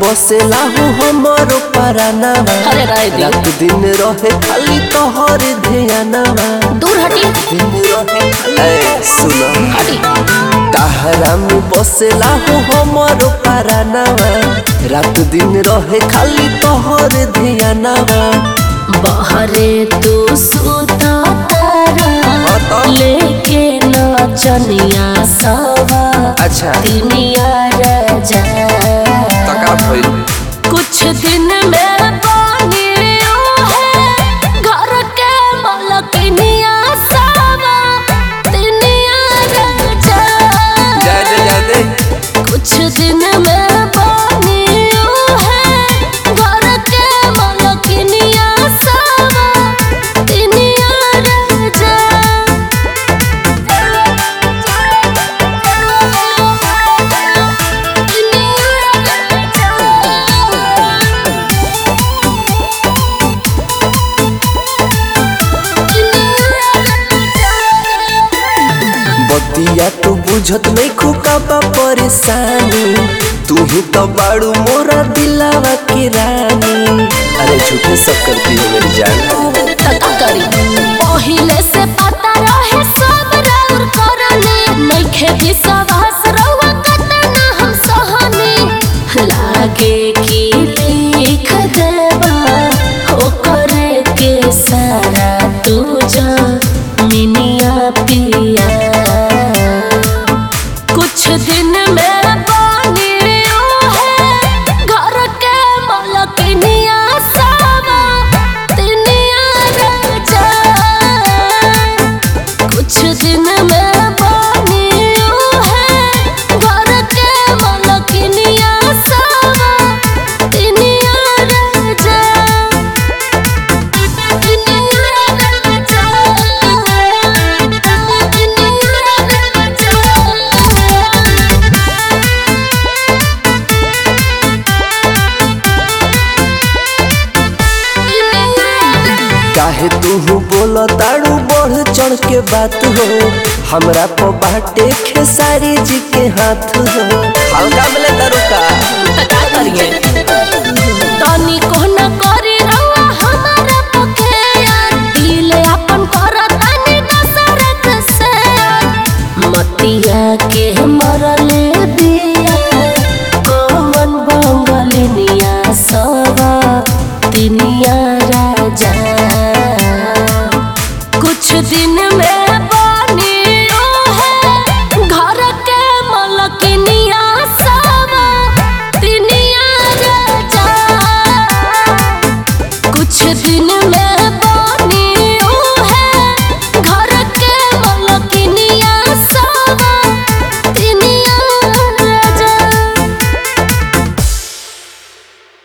बसेला हो हमारो परानावा। अरे राय दी रात दिन रहे खाली तोहर ध्यानवा। दूर हटी दिन रहे खाली सुनो हटी कहरा में बसेला हो हमारो परानावा। रात दिन रहे खाली तोहर ध्यानवा। बहरे तू सुता तारा लेके नचनिया सवा। अच्छा दुनिया राजा तका भइल कुछ दिन में बनियो है घर के मलकिनिया सवा। दुनिया राजा जा दे कुछ दिन में बनियो है घर के मलकिनिया सवा। दुनिया राजा बतिया तू बुझत नहीं खुकाबा परेशानी। तू ही तो बाड़ू मोरा दिलावा की रानी। अरे झूठे सब करती है मेरी जान। तका करी पहिले से पता रहे सब राउर करनी। नइखे विश्वास रहुआ कतना हम सहनी। लागे कि लिख देबा ओकरे के सारा तू मिनिया पिया। कुछ दिन में बनियो है घर के मलकिनिया सवा। दुनिया राजा कुछ दिन में बनियो है घर के मलकिनिया सवा। दुनिया राजा काहे तू बोला ताड़ू बढ़ चढ़ के बात हो। हमरा पर बाटे खेसारी जी के हाथ हो। हल्का मिले तारू का तका करिए तनी कोना